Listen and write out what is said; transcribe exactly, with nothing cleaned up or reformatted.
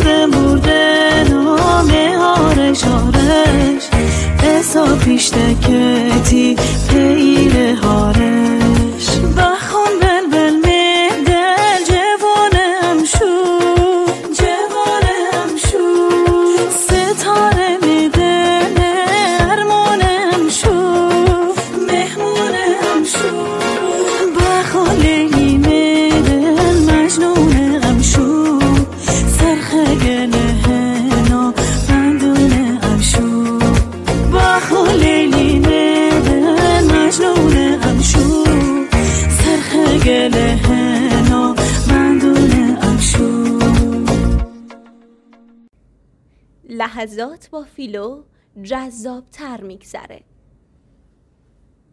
مرده مرده نامه آرش آرش حساب پیشتکتی پیر هارش بخون بلبل می دل جوانم شو جوانم شو ستاره می دل ارمانم شو مهمونم شو بخون لیلی می دل مجنونم شو سرخ گله هنا بندونم شو بخون لیلی می دل مجنونم شو سرخ گله هنا بندونم شو. لحظات با فیلو جذاب تر میگذره.